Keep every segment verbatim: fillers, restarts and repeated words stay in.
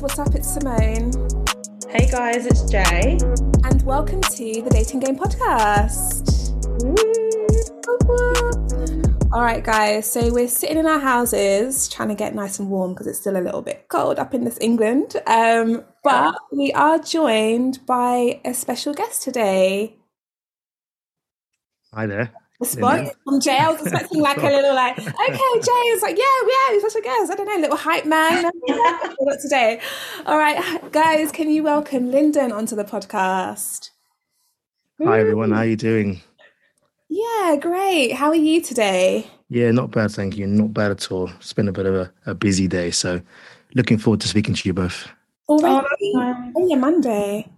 guys, what's up? It's Simone. Hey guys, it's Jay. And welcome to the Dating Game Podcast. All right, guys, so we're sitting in our houses trying to get nice and warm because it's still a little bit cold up in this England. Um, but we are joined by a special guest today. Hi there. Response from Jay. I was expecting like a little like, okay, Jay is like, yeah, yeah, he's such a guest. I don't know, little hype man. Not today. All right, guys, can you welcome Lyndon onto the podcast? Hi everyone, how are you doing? Yeah, great. How are you today? Yeah, not bad, thank you. Not bad at all. It's been a bit of a, a busy day, so looking forward to speaking to you both. Already? Oh, oh yeah, Monday.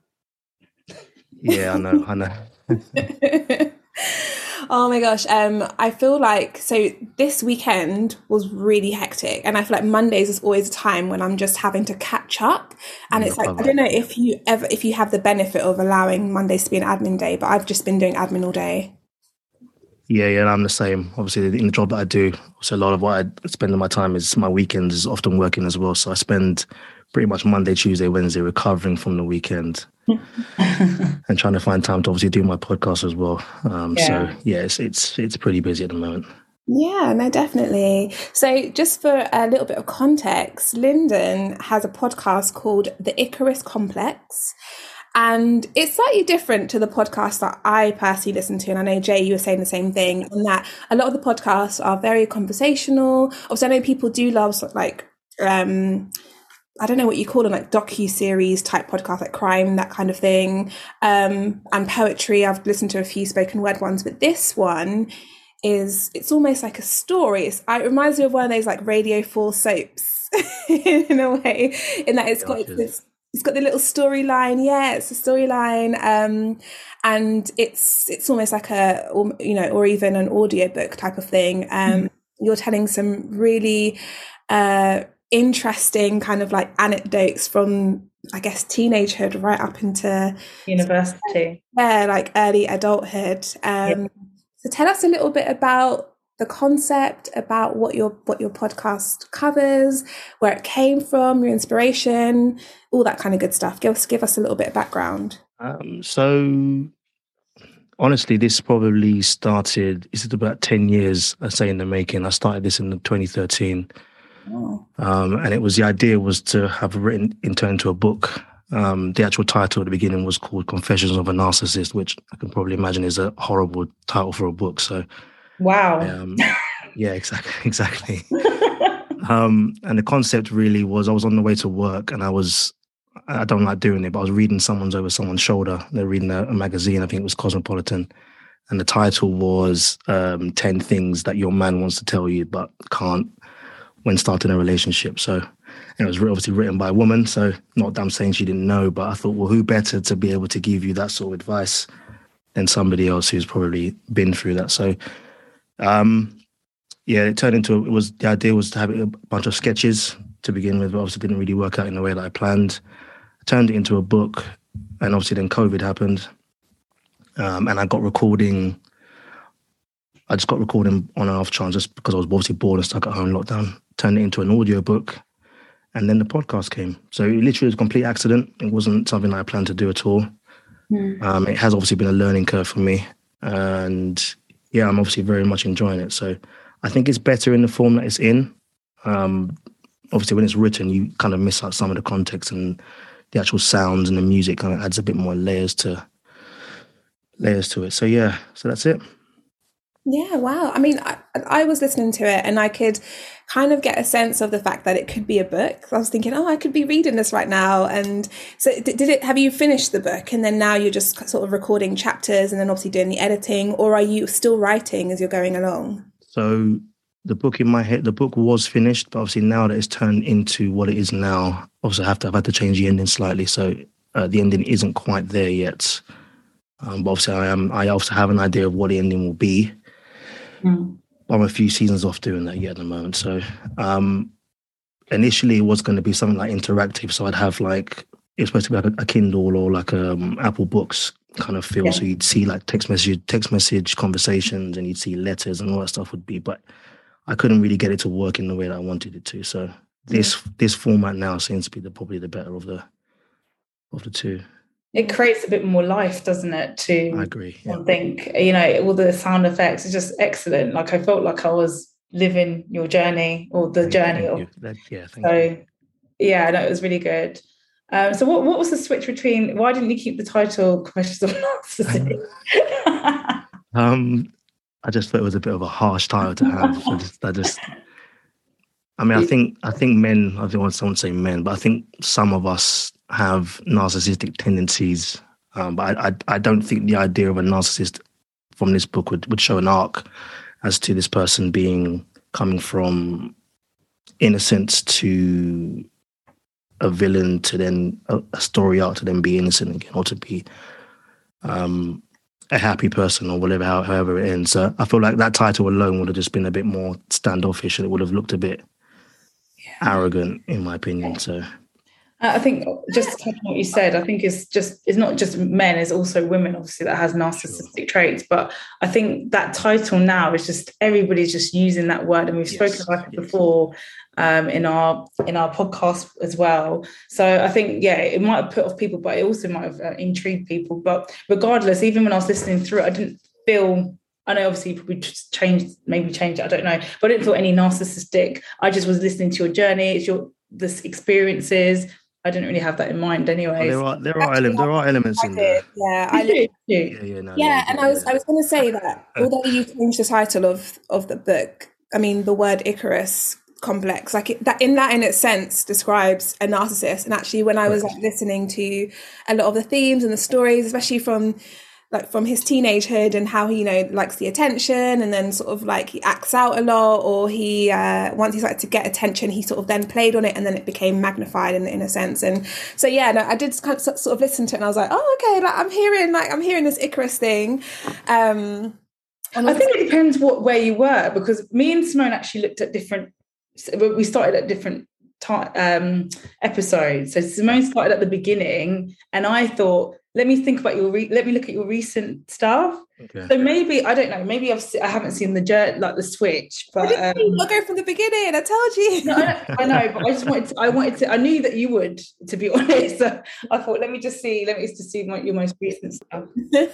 Yeah, I know, I know. Oh my gosh, um, I feel like, so this weekend was really hectic, and I feel like Mondays is always a time when I'm just having to catch up, and it's like, I don't know if you ever, if you have the benefit of allowing Mondays to be an admin day, but I've just been doing admin all day. Yeah, yeah, I'm the same. Obviously, in the job that I do, so a lot of what I spend on my time is my weekends is often working as well, so I spend pretty much Monday, Tuesday, Wednesday recovering from the weekend and trying to find time to obviously do my podcast as well. Um, yeah. So yeah, it's, it's it's pretty busy at the moment. Yeah, no, definitely. So just for a little bit of context, Lyndon has a podcast called The Icarus Complex. And it's slightly different to the podcast that I personally listen to. And I know, Jay, you were saying the same thing, and that a lot of the podcasts are very conversational. Obviously, I know people do love like, um, I don't know what you call them, like docu-series type podcast, like crime, that kind of thing. Um, and poetry. I've listened to a few spoken word ones, but this one is, it's almost like a story. It's, it reminds me of one of those like Radio four soaps in a way, in that it's got it's, it's got the little storyline. Yeah, it's a storyline. Um, and it's it's almost like a, or, you know, or even an audiobook type of thing. Um, mm. You're telling some really uh, interesting kind of like anecdotes from, I guess, teenagehood right up into university. Yeah, like early adulthood. Um, yeah. So tell us a little bit about the concept, about what your what your podcast covers, where it came from, your inspiration, all that kind of good stuff. Give us give us a little bit of background. Um, so honestly, this probably started, is it about ten years, I say, in the making. I started this in twenty thirteen. Oh. Um, and it was, the idea was to have written in turn into a book. Um, the actual title at the beginning was called Confessions of a Narcissist, which I can probably imagine is a horrible title for a book. So, wow. Um, yeah, exactly, exactly. um, and the concept really was, I was on the way to work, and I was, I don't like doing it, but I was reading someone's over someone's shoulder. They're reading a, a magazine, I think it was Cosmopolitan, and the title was um, ten Things That Your Man Wants to Tell You But Can't when starting a relationship. So, and it was obviously written by a woman, so not that I'm saying she didn't know, but I thought, well, who better to be able to give you that sort of advice than somebody else who's probably been through that. So, um, yeah, it turned into, it was, the idea was to have a bunch of sketches to begin with, but obviously didn't really work out in the way that I planned. I turned it into a book, and obviously then COVID happened, um, and I got recording, I just got recording on and off chance just because I was obviously bored and stuck at home lockdown. Turned it into an audio book, and then the podcast came. So it literally was a complete accident. It wasn't something I planned to do at all. Mm. Um, it has obviously been a learning curve for me, and yeah, I'm obviously very much enjoying it. So I think it's better in the form that it's in. Um, obviously, when it's written, you kind of miss out some of the context, and the actual sounds and the music kind of adds a bit more layers to layers to it. So yeah, so that's it. Yeah, wow. I mean, I, I was listening to it, and I could kind of get a sense of the fact that it could be a book. I was thinking, oh, I could be reading this right now. And so did it, have you finished the book, and then now you're just sort of recording chapters and then obviously doing the editing, or are you still writing as you're going along? So the book in my head, the book was finished, but obviously now that it's turned into what it is now, obviously I have to, I've had to change the ending slightly. So uh, the ending isn't quite there yet. Um, but obviously I am, I also have an idea of what the ending will be. Mm. I'm a few seasons off doing that yet at the moment. So um, initially it was going to be something like interactive. So I'd have like, it was supposed to be like a, a Kindle or like a um, Apple Books kind of feel. Yeah. So you'd see like text message, text message conversations, and you'd see letters and all that stuff would be, but I couldn't really get it to work in the way that I wanted it to. So this this format now seems to be the probably the better of the of the two. It creates a bit more life, doesn't it? To I agree. Yeah. think, you know, all the sound effects are just excellent. Like I felt like I was living your journey or the Thank, journey. thank Of, that, yeah, thank so you. yeah, no, it was really good. Um, so what what was the switch between? Why didn't you keep the title Confessions of a Narcissist? um, I just thought it was a bit of a harsh title to have. I just, I just, I mean, I think, I think men. I don't want someone to say men, but I think some of us have narcissistic tendencies. Um, but I, I, I don't think the idea of a narcissist from this book would, would show an arc as to this person being coming from innocence to a villain to then a, a story arc to then be innocent again or to be um, a happy person or whatever, how, however it ends. So I feel like that title alone would have just been a bit more standoffish and it would have looked a bit yeah. arrogant, in my opinion. So. I think just to touch on what you said, I think it's just it's not just men, it's also women, obviously, that has narcissistic sure. traits. But I think that title now is just everybody's just using that word, and we've yes. spoken about it yes. before um, in our in our podcast as well. So I think yeah, it might have put off people, but it also might have uh, intrigued people. But regardless, even when I was listening through it, I didn't feel. I know obviously you probably just changed, maybe changed it, I don't know, but I didn't feel any narcissistic. I just was listening to your journey, it's your this experiences. I didn't really have that in mind anyway. There are there are elements there are elements in there. Yeah, I did. Yeah, yeah, no, yeah. yeah, And I was I was going to say that although you changed the title of of the book, I mean the word Icarus complex, like it, that in that in its sense describes a narcissist. And actually, when I was like listening to a lot of the themes and the stories, especially from like from his teenagehood and how he, you know, likes the attention and then sort of like he acts out a lot, or he, uh, once he started to get attention, he sort of then played on it and then it became magnified in, in a sense. And so, yeah, no, I did kind of sort of listen to it and I was like, oh, okay, like I'm hearing, like I'm hearing this Icarus thing. Um, and I think it depends what, where you were, because me and Simone actually looked at different, we started at different time, um, episodes. So Simone started at the beginning and I thought, let me think about your, re- let me look at your recent stuff. Okay. So maybe, I don't know, maybe I've se- I haven't seen the journey, like the switch, but I didn't um, I'll go from the beginning, I told you. No, I, I know, but I just wanted to, I wanted to, I knew that you would, to be honest. So I thought, let me just see, let me just see my, your most recent stuff.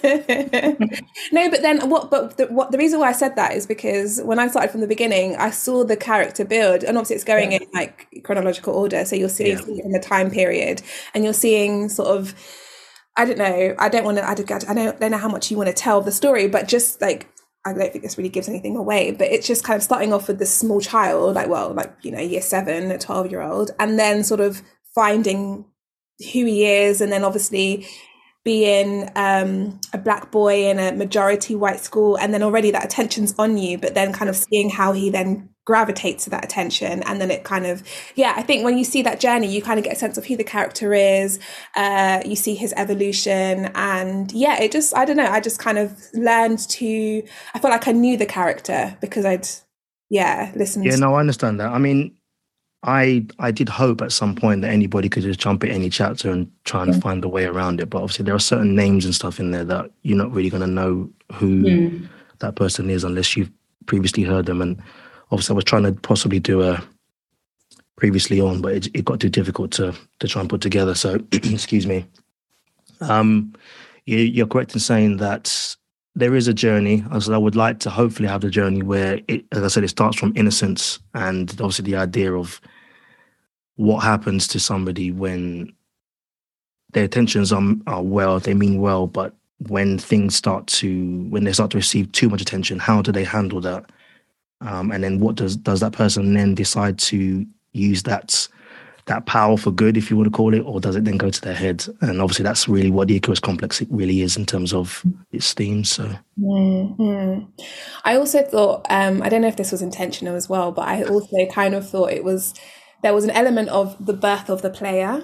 No, but then what, but the, what, the reason why I said that is because when I started from the beginning, I saw the character build, and obviously it's going yeah. in like chronological order. So you're seeing yeah. in the time period and you're seeing sort of, I don't know, I don't want to, I don't, I don't, I don't know how much you want to tell of the story, but just like, I don't think this really gives anything away, but it's just kind of starting off with this small child, like, well, like, you know, year seven, a twelve year old, and then sort of finding who he is. And then obviously being um, a black boy in a majority white school. And then already that attention's on you, but then kind of seeing how he then gravitates to that attention. And then it kind of, yeah, I think when you see that journey, you kind of get a sense of who the character is. Uh, you see his evolution. And yeah, it just, I don't know, I just kind of learned to, I felt like I knew the character because I'd, yeah, listened. Yeah, no, I understand that. I mean, I I did hope at some point that anybody could just jump at any chapter and try and yeah. find a way around it. But obviously there are certain names and stuff in there that you're not really going to know who mm. that person is unless you've previously heard them. And obviously I was trying to possibly do a previously on, but it, it got too difficult to to try and put together. So, excuse me. Um, you, you're correct in saying that there is a journey. As I would like to hopefully have the journey where, it, as I said, it starts from innocence, and obviously the idea of what happens to somebody when their intentions are, are well, they mean well, but when things start to, when they start to receive too much attention, how do they handle that? Um, and then what does does that person then decide to use that that power for good, if you want to call it, or does it then go to their head? And obviously that's really what the Icarus complex really is in terms of its themes. So mm-hmm. I also thought, um, I don't know if this was intentional as well, but I also kind of thought it was, there was an element of the birth of the player.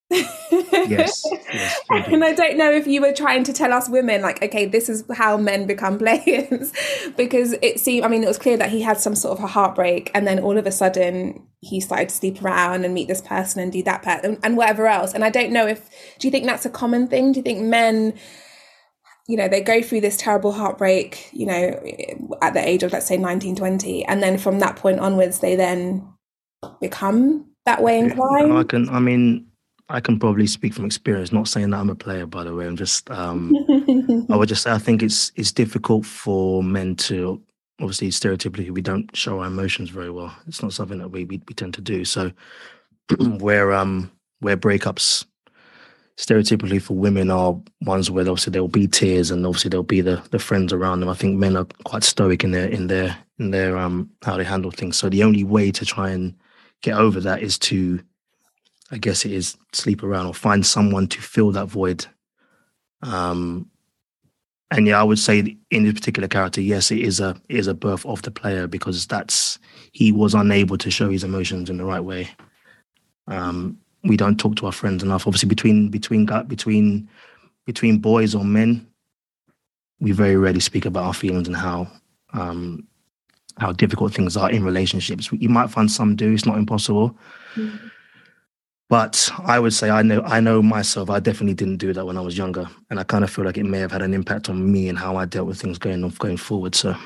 Yes, yes, and I don't know if you were trying to tell us women, like, okay, this is how men become players, because it seemed, I mean, it was clear that he had some sort of a heartbreak, and then all of a sudden he started to sleep around and meet this person and do that part and, and whatever else. And I don't know if, do you think that's a common thing? Do you think men, you know, they go through this terrible heartbreak, you know, at the age of, let's say, nineteen, twenty, and then from that point onwards, they then become that way inclined? I can, I mean, I can probably speak from experience, not saying that I'm a player, by the way. I'm just, um, I would just say I think it's it's difficult for men to, obviously stereotypically, we don't show our emotions very well. It's not something that we we, we tend to do. So where um where breakups stereotypically for women are ones where obviously there'll be tears and obviously there'll be the the friends around them. I think men are quite stoic in their in their in their um how they handle things. So the only way to try and get over that is to, I guess it is, sleep around or find someone to fill that void. Um, and yeah, I would say in this particular character, yes, it is a it is a birth of the player, because that's he was unable to show his emotions in the right way. Um, we don't talk to our friends enough. Obviously, between between between between boys or men, we very rarely speak about our feelings and how um, how difficult things are in relationships. You might find some do; it's not impossible. Mm-hmm. But I would say I know I know myself. I definitely didn't do that when I was younger, and I kind of feel like it may have had an impact on me and how I dealt with things going on going forward. So,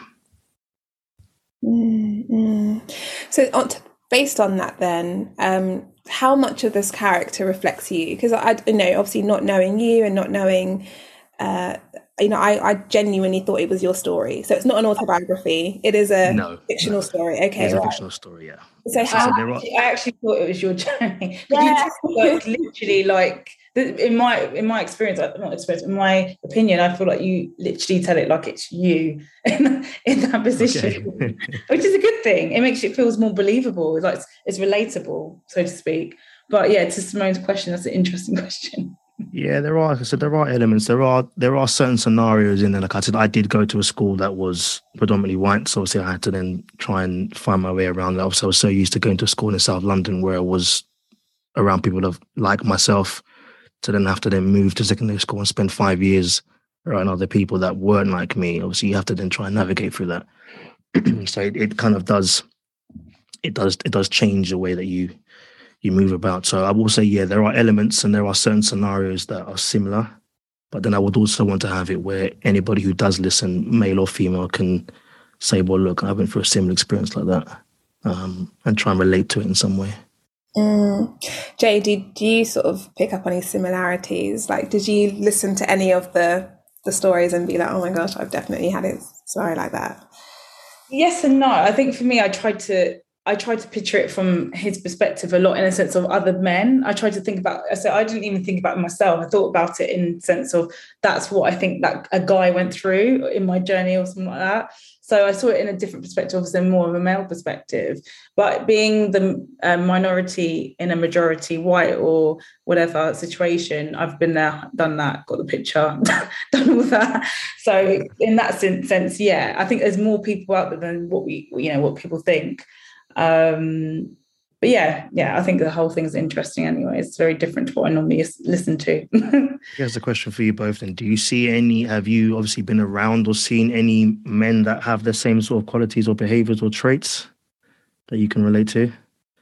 mm-hmm. so on to, based on that, then, um, how much of this character reflects you? Because I, you know, obviously not knowing you and not knowing, uh, you know, I, I genuinely thought it was your story. So it's not an autobiography. It is a no, fictional no. story. Okay, it's a right. fictional story. Yeah. So yeah, how? so are... I actually thought it was your journey. Yeah. You like literally like in my in my experience, not experience, in my opinion, I feel like you literally tell it like it's you in, in that position, okay. Which is a good thing. It makes it feels more believable. It's like it's, it's relatable, so to speak. But yeah, to Simone's question, that's an interesting question. Yeah, there are. So there are elements. There are there are certain scenarios in there. Like I said, I did go to a school that was predominantly white, so obviously I had to then try and find my way around that. Obviously, I was so used to going to a school in South London where I was around people of like myself, to then have to then move to secondary school and spend five years around other people that weren't like me. Obviously, you have to then try and navigate through that. So it, it kind of does, it does, it does change the way that you. you move about. So I will say, yeah, there are elements and there are certain scenarios that are similar, but then I would also want to have it where anybody who does listen, male or female, can say, well, look, I went through a similar experience like that, um, and try and relate to it in some way. Mm. Jay, did you sort of pick up any similarities? Like, did you listen to any of the, the stories and be like, oh my gosh, I've definitely had a story like that? Yes and no. I think for me, I tried to I tried to picture it from his perspective a lot, in a sense of other men. I tried to think about, so I didn't even think about myself. I thought about it in the sense of that's what I think that a guy went through in my journey or something like that. So I saw it in a different perspective, obviously more of a male perspective. But being the uh, minority in a majority white or whatever situation, I've been there, done that, got the picture, done all that. So in that sense, yeah, I think there's more people out there than what we, you know, what people think. Um, but yeah, yeah, I think the whole thing is interesting anyway. It's very different to what I normally listen to. Here's a question for you both then. Do you see any, have you obviously been around or seen any men that have the same sort of qualities or behaviors or traits that you can relate to?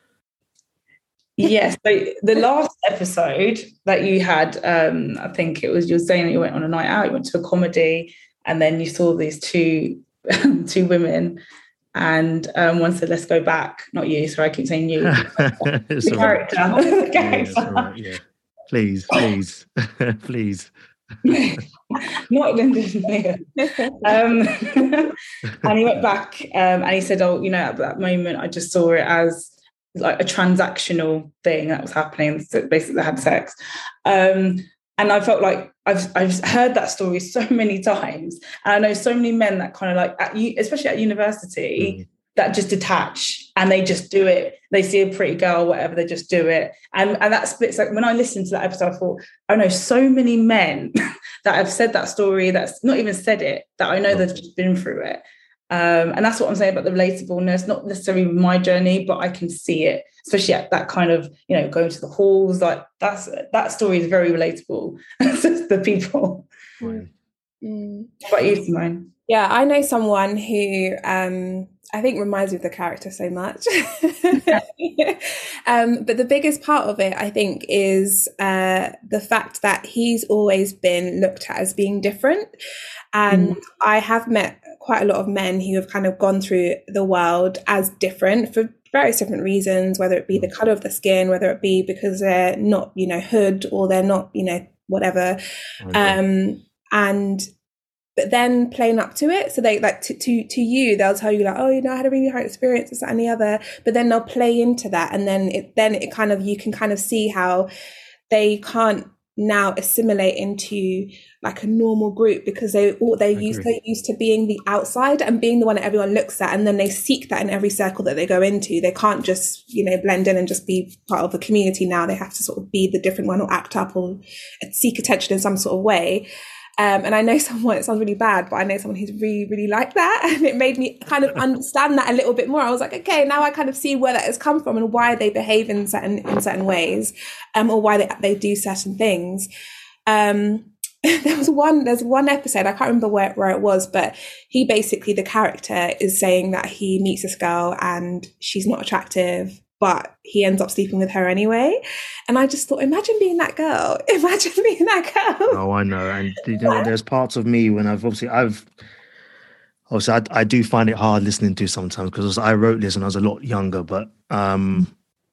Yes. So the last episode that you had, um, I think it was, you were saying that you went on a night out, you went to a comedy, and then you saw these two, two women. And um, one said, let's go back. Not you, sorry, I keep saying you. The character. Right. The character. Yeah, right, yeah. Please, please, please. Not Lyndon. um, and he went back um, and he said, oh, you know, at that moment, I just saw it as like a transactional thing that was happening. So basically, they had sex. Um, and I felt like I've I've heard that story so many times. And I know so many men that kind of like, at, especially at university, mm. that just detach and they just do it. They see a pretty girl, whatever, they just do it. And, and that splits, like when I listened to that episode, I thought, I know so many men that have said that story, that's not even said it, that I know they've just been through it. Um, and that's what I'm saying about the relatableness, not necessarily my journey, but I can see it, especially at that kind of, you know, going to the halls, like that's, that story is very relatable to the people. Mm. What about you, Simone? Yeah, I know someone who um, I think reminds me of the character so much. um, but the biggest part of it, I think, is uh, the fact that he's always been looked at as being different. And mm. I have met quite a lot of men who have kind of gone through the world as different for various different reasons, whether it be the color of the skin, whether it be because they're not, you know, hood, or they're not, you know, whatever. Okay. Um, and but then playing up to it. So they like to, to to you, they'll tell you like, oh, you know, I had a really hard experience, this, that, and the other. But then they'll play into that, and then it then it kind of, you can kind of see how they can't now assimilate into like a normal group, because they all they used they're used to being the outside and being the one that everyone looks at, and then they seek that in every circle that they go into. They can't just, you know, blend in and just be part of a community. Now they have to sort of be the different one, or act up, or seek attention in some sort of way. Um, and I know someone, it sounds really bad, but I know someone who's really, really like that. And it made me kind of understand that a little bit more. I was like, okay, now I kind of see where that has come from and why they behave in certain in certain ways, um, or why they, they do certain things. Um, there was one, there's one episode, I can't remember where, where it was, but he basically, the character is saying that he meets this girl and she's not attractive, but he ends up sleeping with her anyway. And I just thought, imagine being that girl. Imagine being that girl. Oh, I know. And you know, there's parts of me when I've obviously, I've, obviously I, I do find it hard listening to sometimes, because I wrote this when I was a lot younger, but um,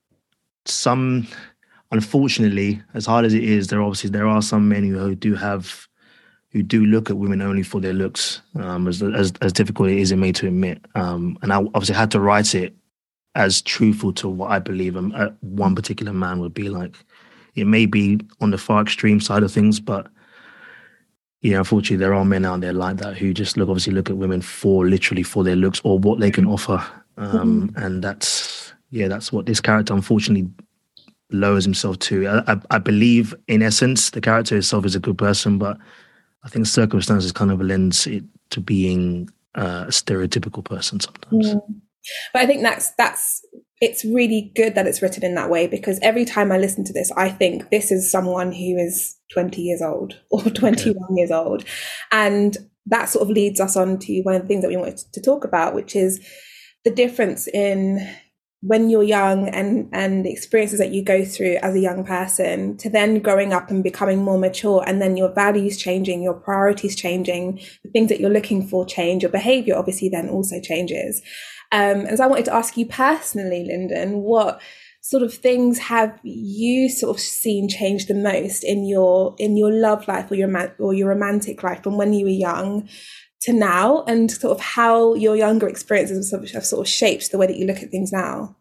some, unfortunately, as hard as it is, there obviously, there are some men who, who do have, who do look at women only for their looks, um, as, as, as difficult it is in me to admit. Um, and I obviously had to write it as truthful to what I believe uh, one particular man would be like. It may be on the far extreme side of things, but yeah, unfortunately, there are men out there like that who just look, obviously look at women for literally for their looks or what they can offer. Um, mm-hmm. And that's, yeah, that's what this character unfortunately lowers himself to. I, I, I believe in essence, the character itself is a good person, but I think circumstances kind of lends it to being uh, a stereotypical person sometimes. Yeah. But I think that's that's it's really good that it's written in that way, because every time I listen to this, I think this is someone who is twenty years old or twenty-one okay. years old. And that sort of leads us on to one of the things that we wanted to talk about, which is the difference in when you're young and, and the experiences that you go through as a young person, to then growing up and becoming more mature, and then your values changing, your priorities changing, the things that you're looking for change, your behavior obviously then also changes. Um, and so I wanted to ask you personally, Lyndon, what sort of things have you sort of seen change the most in your in your love life or your or your romantic life from when you were young to now, and sort of how your younger experiences have sort of shaped the way that you look at things now?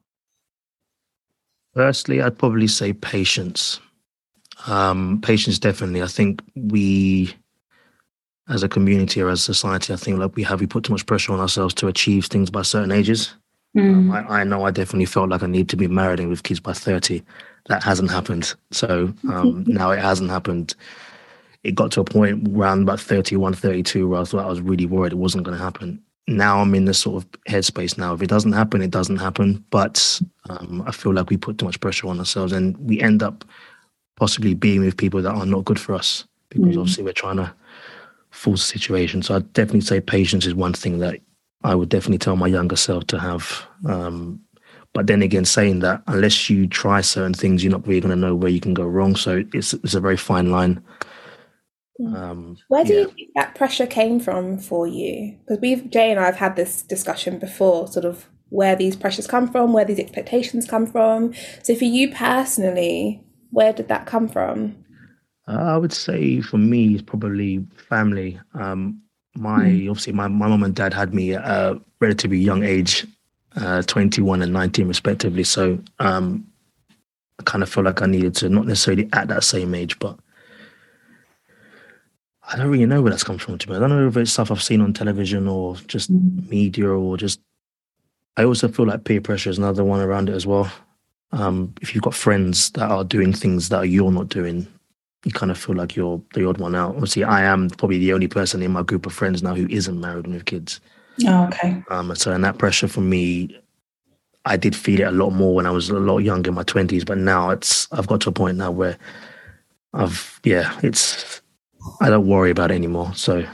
Firstly, I'd probably say patience. Um, patience, definitely. I think we, as a community or as a society, I think like we have, we put too much pressure on ourselves to achieve things by certain ages. Mm. Um, I, I know I definitely felt like I need to be married and with kids by thirty. That hasn't happened. So um, now it hasn't happened. It got to a point around about thirty-one, thirty-two where I thought I was really worried it wasn't going to happen. Now I'm in this sort of headspace now. If it doesn't happen, it doesn't happen. But um, I feel like we put too much pressure on ourselves, and we end up possibly being with people that are not good for us, because mm. obviously we're trying to force the situation. So I'd definitely say patience is one thing that I would definitely tell my younger self to have. Um, but then again, saying that, unless you try certain things, you're not really going to know where you can go wrong. So it's it's a very fine line. Um, Where do yeah. you think that pressure came from for you? Because we've, Jay and I have had this discussion before, sort of where these pressures come from, where these expectations come from. So for you personally, where did that come from? Uh, I would say for me, it's probably family. Um, my mm. Obviously, my, my mum and dad had me at a relatively young age, uh, twenty-one and nineteen respectively. So um, I kind of feel like I needed to, not necessarily at that same age, but I don't really know where that's come from, to me. I don't know if it's stuff I've seen on television or just mm. media, or just, I also feel like peer pressure is another one around it as well. Um, if you've got friends that are doing things that you're not doing, you kind of feel like you're the odd one out. Obviously, I am probably the only person in my group of friends now who isn't married and with kids. Oh, okay. Um, so, and that pressure for me, I did feel it a lot more when I was a lot younger, in my twenties. But now it's, I've got to a point now where I've, yeah, it's, I don't worry about it anymore. So,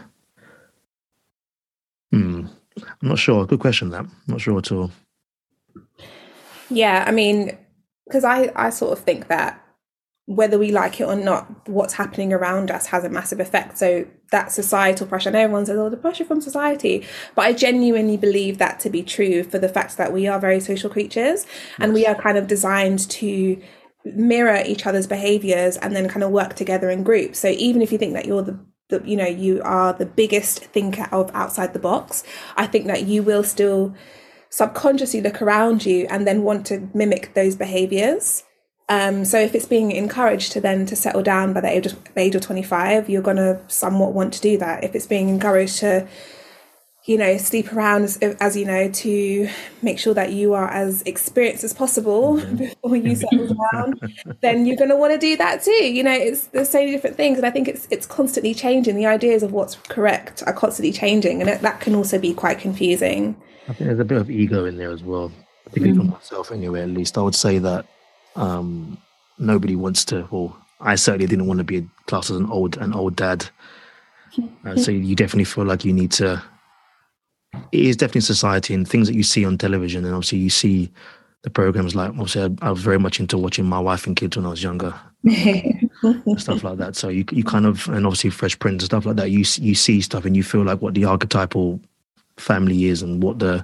hmm, I'm not sure. Good question, that. I'm not sure at all. Yeah, I mean, because I, I sort of think that whether we like it or not, what's happening around us has a massive effect. So that societal pressure, I know everyone says, oh, the pressure from society, but I genuinely believe that to be true for the fact that we are very social creatures, and we are kind of designed to mirror each other's behaviors and then kind of work together in groups. So even if you think that you're the, the you know, you are the biggest thinker of outside the box, I think that you will still subconsciously look around you and then want to mimic those behaviors. Um, so if it's being encouraged to then to settle down by the age of, the age of twenty-five, you're going to somewhat want to do that. If it's being encouraged to, you know, sleep around, as, as you know, to make sure that you are as experienced as possible before you settle down, then you're going to want to do that too. You know, it's there's so many different things, and I think it's it's constantly changing. The ideas of what's correct are constantly changing, and it, that can also be quite confusing. I think there's a bit of ego in there as well, particularly mm. for myself anyway, at least. I would say that um, nobody wants to, or I certainly didn't want to be classed as an old, an old dad. Uh, so you definitely feel like you need to, it is definitely society and things that you see on television. And obviously you see the programs like, obviously I, I was very much into watching My Wife and Kids when I was younger, um, stuff like that. So you you kind of, and obviously Fresh Prince and stuff like that, you, you see stuff and you feel like what the archetypal family is and what the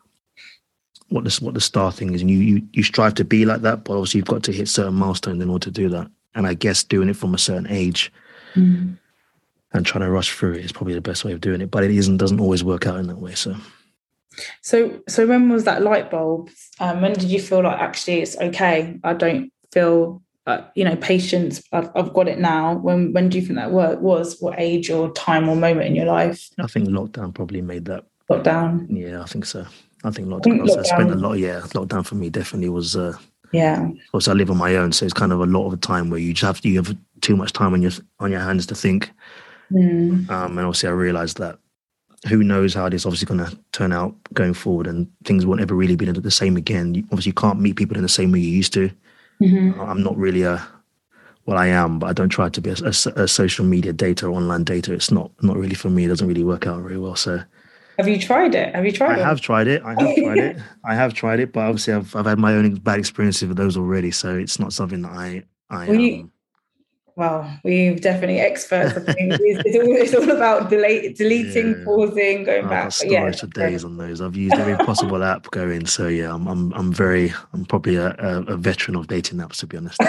what the what the star thing is, and you, you you strive to be like that, but obviously you've got to hit certain milestones in order to do that. And I guess doing it from a certain age mm. and trying to rush through it is probably the best way of doing it, but it isn't doesn't always work out in that way. So so so when was that light bulb? Um, when did you feel like actually it's okay? I don't feel uh, you know patience. I've, I've got it now. When when do you think that word was? What age or time or moment in your life? I think lockdown probably made that. Lockdown. Yeah, I think so. I think lockdown. I, think lockdown. I spent a lot. Yeah, lockdown for me definitely was. Uh, yeah. Also, I live on my own, so it's kind of a lot of the time where you just have you have too much time on your on your hands to think. Mm. Um, and obviously, I realised that who knows how this obviously going to turn out going forward, and things won't ever really be the same again. You, obviously, you can't meet people in the same way you used to. Mm-hmm. I'm not really a well, I am, but I don't try to be a, a, a social media data or online data. It's not not really for me. It doesn't really work out very well. So. Have you tried it? Have you tried I it? I have tried it. I have tried it. I have tried it, but obviously I've I've had my own bad experiences with those already, so it's not something that I I we, um well, we're definitely experts. I think it's, it's, all, it's all about delete, deleting, yeah. pausing, going I've back. Got storage yeah, for days on those. I've used every possible app going. So yeah, I'm I'm I'm very I'm probably a, a, a veteran of dating apps, to be honest.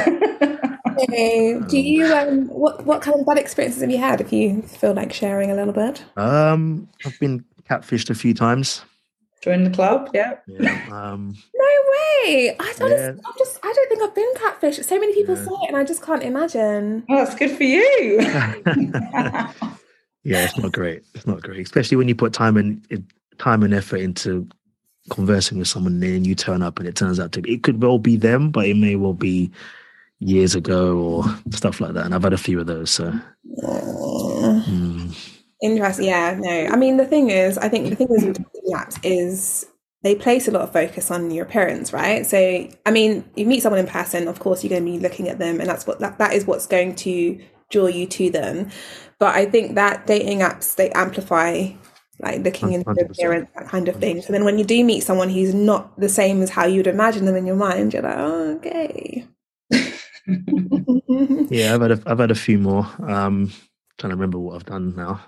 Okay. Do you um what what kind of bad experiences have you had? If you feel like sharing a little bit. Um, I've been catfished a few times. Join the club, yeah. yeah um, no way! I don't. Yeah. I'm just. I don't think I've been catfished. So many people yeah. say it, and I just can't imagine. Oh, that's good for you. Yeah, it's not great. It's not great, especially when you put time and time and effort into conversing with someone, and then you turn up, and it turns out to be. It could well be them, but it may well be years ago or stuff like that. And I've had a few of those. So. Uh. Mm. Interesting. Yeah, no. I mean, the thing is, I think the thing with dating apps is they place a lot of focus on your appearance, right? So, I mean, you meet someone in person, of course, you're going to be looking at them, and that's what that, that is what's going to draw you to them. But I think that dating apps, they amplify like looking into the appearance, that kind of thing. So then when you do meet someone who's not the same as how you'd imagine them in your mind, you're like, oh, okay. Yeah, I've had a, I've had a few more. Um, trying to remember what I've done now.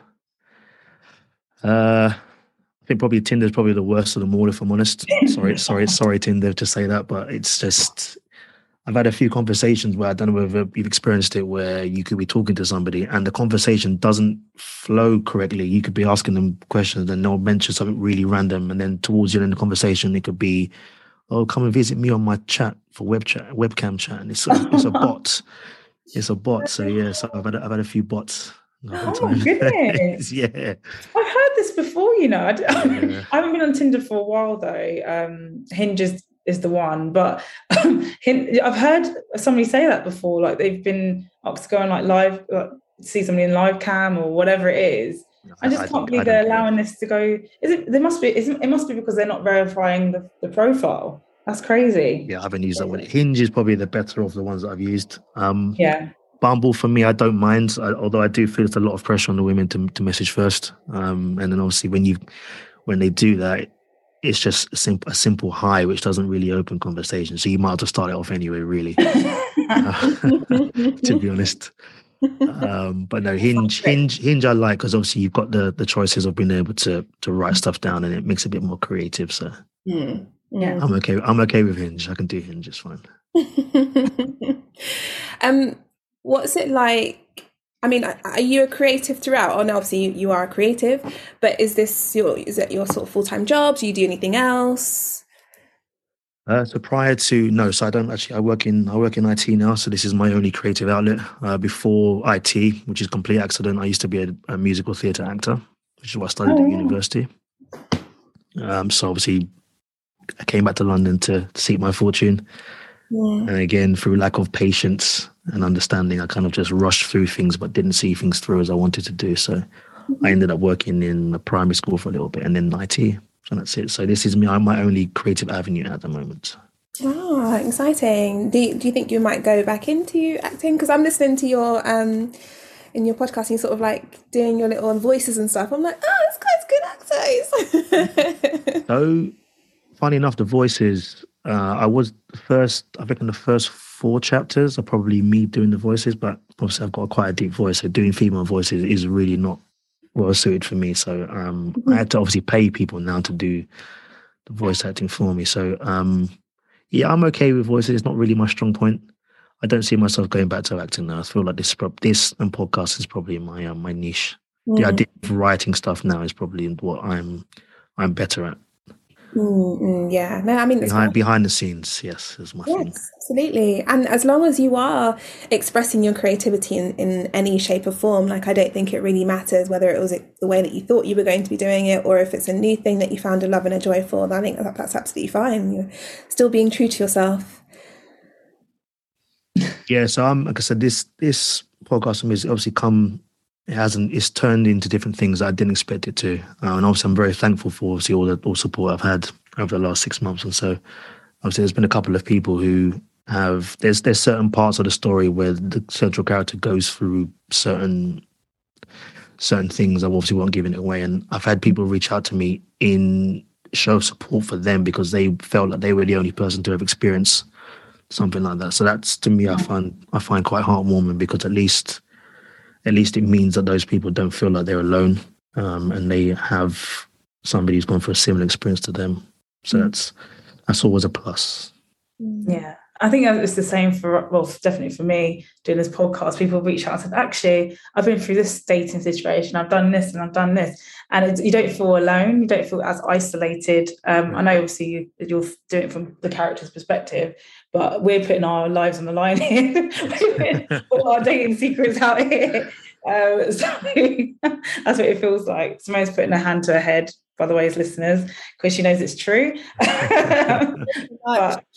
Uh, I think probably Tinder's probably the worst of them all, if I'm honest. Sorry, sorry, sorry, Tinder, to say that, but it's just I've had a few conversations where I don't know whether you've experienced it, where you could be talking to somebody and the conversation doesn't flow correctly. You could be asking them questions and they'll mention something really random, and then towards the end of the conversation, it could be, "Oh, come and visit me on my chat for web chat, webcam chat," and it's a, it's a bot. It's a bot. So yeah, so I've had a, I've had a few bots. Oh my goodness! Yeah, I've heard this before. You know, I, yeah. I haven't been on Tinder for a while though. Um, Hinge is, is the one, but um, I've heard somebody say that before. Like they've been asked to go on like live, like, see somebody in live cam or whatever it is. No, I just I can't believe they're allowing this to go. Is it? There must be. It must be because they're not verifying the, the profile. That's crazy. Yeah, I haven't used that one. Hinge is probably the better of the ones that I've used. Um, yeah. Bumble for me, I don't mind, I, although I do feel it's a lot of pressure on the women to to message first. Um, and then obviously when you when they do that, it's just a simple, a simple hi, which doesn't really open conversation. So you might have to start it off anyway, really, uh, to be honest. Um, but no, Hinge, Hinge, Hinge, I like because obviously you've got the the choices of being able to to write stuff down, and it makes it a bit more creative. So Mm. Yeah. I'm okay. I'm okay with Hinge. I can do Hinge. It's fine. um, what's it like? I mean, are you a creative throughout? Oh no, obviously you, you are a creative, but is this your is it your sort of full time job? Do you do anything else? Uh, so prior to no, so I don't actually. I work in I work in I T now. So this is my only creative outlet. Uh, before I T, which is complete accident, I used to be a, a musical theatre actor, which is what I studied Oh, at yeah. university. Um, so obviously, I came back to London to seek my fortune. Yeah. And again, through lack of patience and understanding, I kind of just rushed through things, but didn't see things through as I wanted to do. So mm-hmm. I ended up working in a primary school for a little bit and then I T. So that's it. So this is me, I'm my only creative avenue at the moment. Ah, exciting. Do you, do you think you might go back into acting? Because I'm listening to your, um, in your podcast, and you're sort of like doing your little voices and stuff. I'm like, oh, this guy's good actor. So funny enough, the voices, uh, I was the first, I think in the first four chapters are probably me doing the voices, but obviously I've got quite a deep voice. So doing female voices is really not well suited for me. So um, mm-hmm. I had to obviously pay people now to do the voice acting for me. So um, yeah, I'm okay with voices. It's not really my strong point. I don't see myself going back to acting now. I feel like this this and podcast is probably my uh, my niche. Mm. The idea of writing stuff now is probably what I'm I'm better at. Mm, yeah, no, I mean it's behind behind the scenes, yes, is my yes, thing. Absolutely. And as long as you are expressing your creativity in, in any shape or form, like I don't think it really matters whether it was the way that you thought you were going to be doing it or if it's a new thing that you found a love and a joy for. I think that, that's absolutely fine. You're still being true to yourself. Yeah, so I'm like I said, this this podcast has obviously come. It hasn't. It's turned into different things that I didn't expect it to, uh, and obviously I'm very thankful for obviously all the all support I've had over the last six months or so. Obviously, there's been a couple of people who have. There's there's certain parts of the story where the central character goes through certain certain things. I obviously won't give it away, and I've had people reach out to me in show support for them because they felt like they were the only person to have experienced something like that. So that's to me, I find I find quite heartwarming because at least. At least it means that those people don't feel like they're alone, um, and they have somebody who's gone through a similar experience to them. So mm. that's that's always a plus. Yeah, I think it's the same for, well, definitely for me doing this podcast. People reach out and say, actually, I've been through this dating situation. I've done this and I've done this. And it's, you don't feel alone. You don't feel as isolated. Um, I know obviously you, you're doing it from the character's perspective, but we're putting our lives on the line here. All our dating secrets out here. Um, so that's what it feels like. Simone's putting her hand to her head, by the way, as listeners, because she knows it's true. But...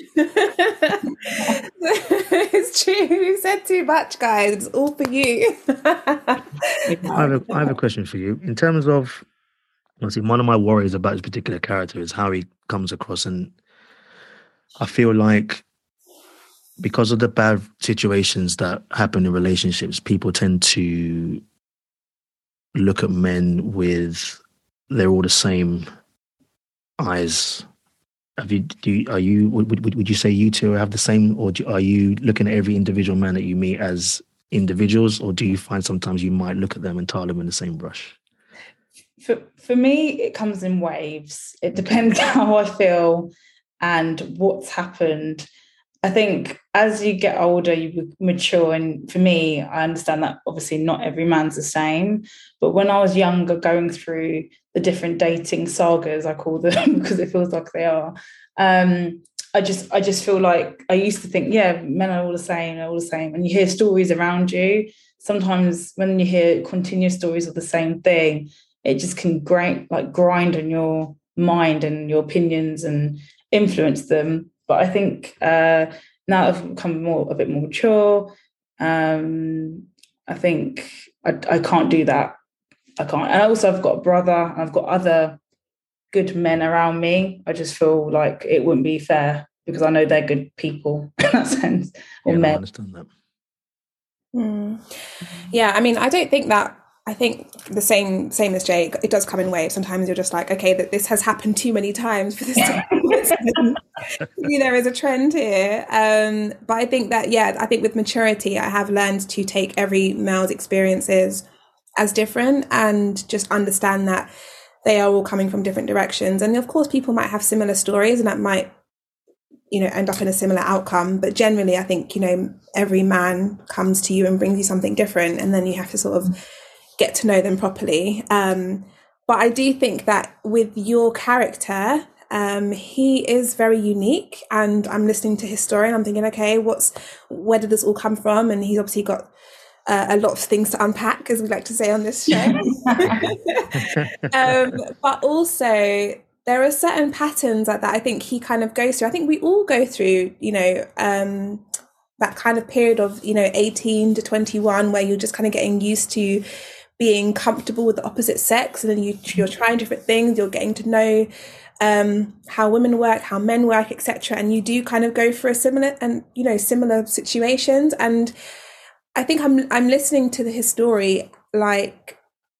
it's true. You said too much, guys. It's all for you. I, have a, I have a question for you. In terms of, obviously, one of my worries about this particular character is how he comes across. And I feel like because of the bad situations that happen in relationships, people tend to look at men with they're all the same eyes. Have you? Do you, are you? Would, would would you say you two have the same, or do, are you looking at every individual man that you meet as individuals, or do you find sometimes you might look at them and tar them in the same brush? For for me, it comes in waves. It depends how I feel and what's happened. I think as you get older, you mature. And for me, I understand that obviously not every man's the same. But when I was younger, going through the different dating sagas, I call them, because it feels like they are, um, I just I just feel like I used to think, yeah, men are all the same, they're all the same. And you hear stories around you. Sometimes when you hear continuous stories of the same thing, it just can grind, like grind on your mind and your opinions and influence them. But I think uh, now I've become more a bit more mature. Um, I think I, I can't do that. I can't. And also I've got a brother and I've got other good men around me. I just feel like it wouldn't be fair because I know they're good people in that sense. Or yeah, men. I understand that. Mm. Yeah, I mean, I don't think that I think the same same as Jake, it does come in waves. Sometimes you're just like, okay, that this has happened too many times for this to you know, there's a trend here. Um, but I think that, yeah, I think with maturity, I have learned to take every male's experiences as different and just understand that they are all coming from different directions. And of course, people might have similar stories and that might, you know, end up in a similar outcome. But generally, I think, you know, every man comes to you and brings you something different. And then you have to sort of get to know them properly. Um, but I do think that with your character, um, he is very unique. And I'm listening to his story and I'm thinking, okay, what's where did this all come from? And he's obviously got uh, a lot of things to unpack, as we like to say on this show. um, but also, there are certain patterns that, that I think he kind of goes through. I think we all go through, you know, um, that kind of period of, you know, eighteen to twenty-one, where you're just kind of getting used to being comfortable with the opposite sex, and then you, you're trying different things, you're getting to know um, how women work, how men work, et cetera. And you do kind of go through a similar and, you know, similar situations. And I think I'm I'm listening to his story like,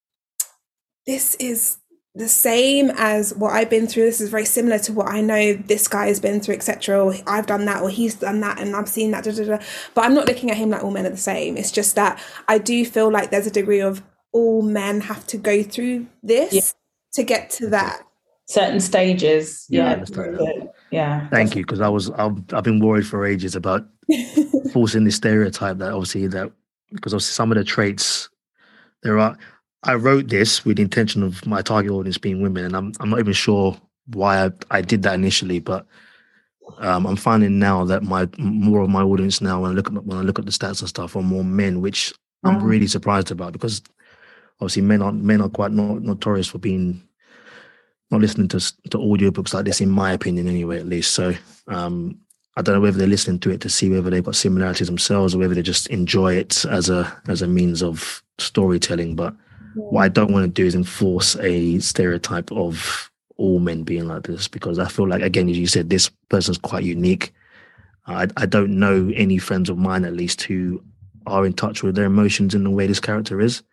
this is the same as what I've been through. This is very similar to what I know this guy has been through, et cetera. Or I've done that, or he's done that, and I've seen that. Da, da, da. But I'm not looking at him like all men are the same. It's just that I do feel like there's a degree of all men have to go through this yeah. to get to that. Certain stages. Yeah. Yeah. yeah. Thank you, because I was I've, I've been worried for ages about forcing this stereotype that obviously that because of some of the traits there are. I wrote this with the intention of my target audience being women, and I'm I'm not even sure why I, I did that initially, but um, I'm finding now that my more of my audience now, when I look at when I look at the stats and stuff, are more men, which I'm mm. really surprised about, because obviously men are men are quite not, notorious for being not listening to to audiobooks like this, in my opinion, anyway, at least. So um, I don't know whether they're listening to it to see whether they've got similarities themselves, or whether they just enjoy it as a as a means of storytelling, but. What I don't want to do is enforce a stereotype of all men being like this, because I feel like, again, as you said, this person's quite unique. I, I don't know any friends of mine, at least, who are in touch with their emotions in the way this character is.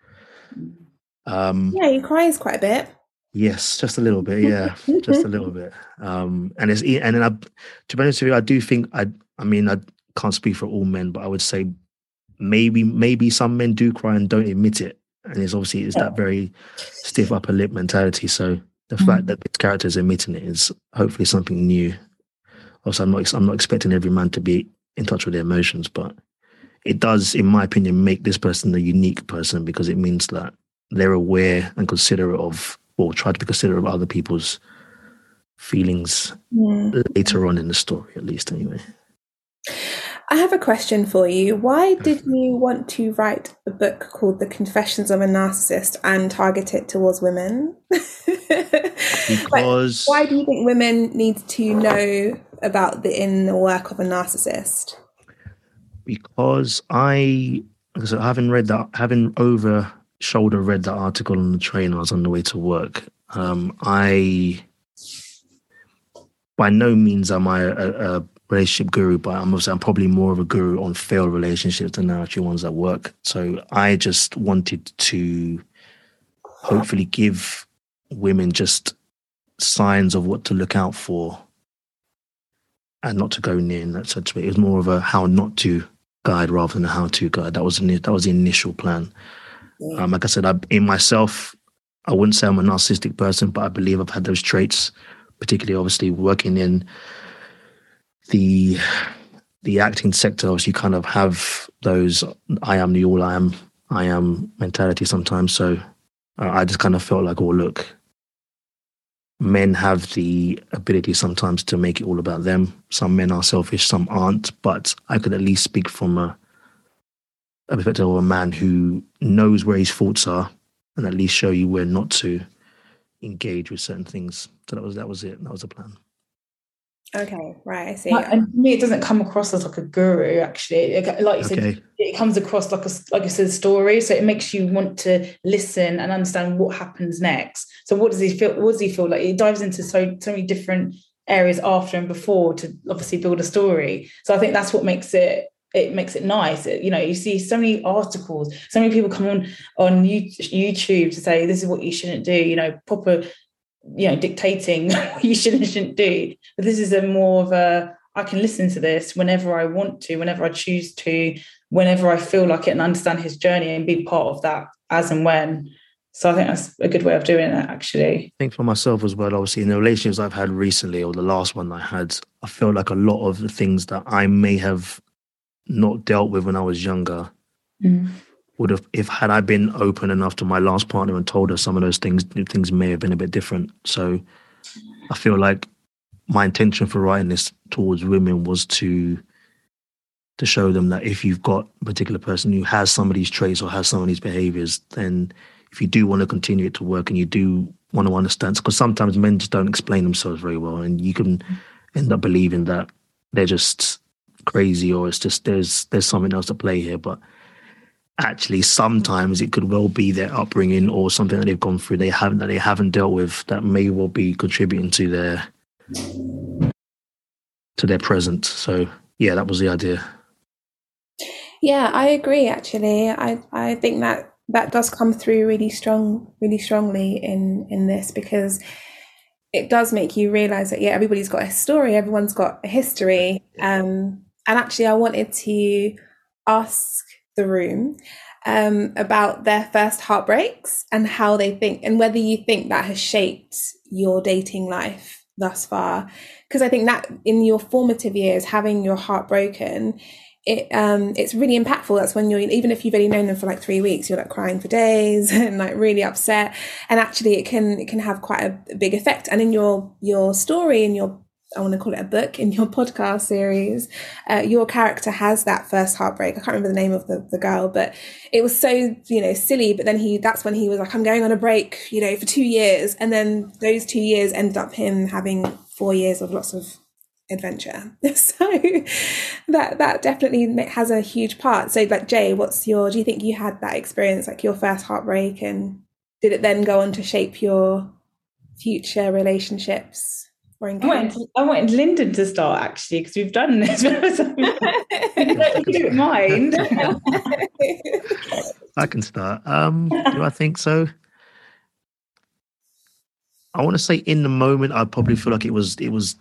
Um, yeah, he cries quite a bit. Yes, just a little bit. Yeah, just a little bit. Um, and it's and then I, to be honest with you, I do think I. I mean, I can't speak for all men, but I would say maybe maybe some men do cry and don't admit it. And it's obviously it's that very stiff upper lip mentality. So the mm-hmm. fact that this character is admitting it is hopefully something new. Also, I'm not I'm not expecting every man to be in touch with their emotions, but it does, in my opinion, make this person a unique person, because it means that they're aware and considerate of, or try to be considerate of other people's feelings mm. later on in the story, at least, anyway. I have a question for you. Why did you want to write a book called The Confessions of a Narcissist and target it towards women? Because... like, why do you think women need to know about the inner work of a narcissist? Because I, so having read that, having over shoulder read that article on the train, I was on the way to work. Um, I, by no means am I a, a relationship guru, but I'm also I'm probably more of a guru on failed relationships than actually ones that work. So I just wanted to hopefully give women just signs of what to look out for and not to go near in that such way. It was more of a how not to guide rather than a how to guide. That was the, that was the initial plan. Yeah. Um, like I said, I, in myself, I wouldn't say I'm a narcissistic person, but I believe I've had those traits, particularly obviously working in the the acting sector. Obviously, you kind of have those I am the all I am I am mentality sometimes. So uh, I just kind of felt like, oh, look, men have the ability sometimes to make it all about them. Some men are selfish, some aren't. But I could at least speak from a, a perspective of a man who knows where his faults are, and at least show you where not to engage with certain things. So that was that was it. That was the plan. Okay, right, I see. And for me, it doesn't come across as like a guru, actually. Like you said, okay. It comes across like a, like you said, story. So it makes you want to listen and understand what happens next. So what does he feel? What does he feel like? It dives into so so many different areas after and before to obviously build a story. So I think that's what makes it it makes it nice. It, you know, you see so many articles, so many people come on on YouTube to say this is what you shouldn't do. You know, proper, you know, dictating what you should and shouldn't do. But this is a more of a, I can listen to this whenever I want to, whenever I choose to, whenever I feel like it, and understand his journey and be part of that as and when. So I think that's a good way of doing it, actually. I think for myself as well, obviously in the relationships I've had recently, or the last one I had, I feel like a lot of the things that I may have not dealt with when I was younger mm. would have, if had I been open enough to my last partner and told her some of those things, things may have been a bit different. So I feel like my intention for writing this towards women was to to show them that if you've got a particular person who has some of these traits or has some of these behaviors, then if you do want to continue it to work and you do want to understand, because sometimes men just don't explain themselves very well, and you can end up believing that they're just crazy or it's just there's there's something else at play here. But actually sometimes it could well be their upbringing or something that they've gone through they haven't that they haven't dealt with that may well be contributing to their to their present. So yeah, that was the idea. Yeah, I agree actually. I I think that that does come through really strong, really strongly in, in this, because it does make you realise that, yeah, everybody's got a story, everyone's got a history. Um, and actually I wanted to ask the room um, about their first heartbreaks and how they think, and whether you think that has shaped your dating life thus far. Because I think that in your formative years, having your heart broken, it um it's really impactful. That's when you're, even if you've only known them for like three weeks, you're like crying for days and like really upset, and actually it can it can have quite a big effect. And in your your story, in your, I want to call it a book, in your podcast series, uh, your character has that first heartbreak. I can't remember the name of the, the girl, but it was so, you know, silly. But then he, that's when he was like, I'm going on a break, you know, for two years. And then those two years ended up him having four years of lots of adventure. So that that definitely has a huge part. So like, Jay, what's your, do you think you had that experience, like your first heartbreak, and did it then go on to shape your future relationships? I wanted, I wanted Lyndon to start actually, because we've done this. If you don't mind. I can start. Um, do I think so? I want to say in the moment, I probably feel like it was it was